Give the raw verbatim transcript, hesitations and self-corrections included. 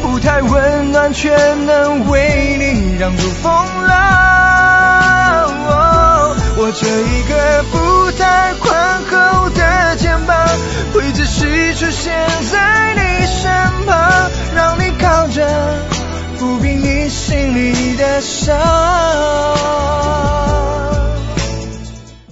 不太温暖，却能为你挡住风浪。哦，我这一个不太宽厚的肩膀，会只是出现在你身旁，让你靠着抚平你心里的伤。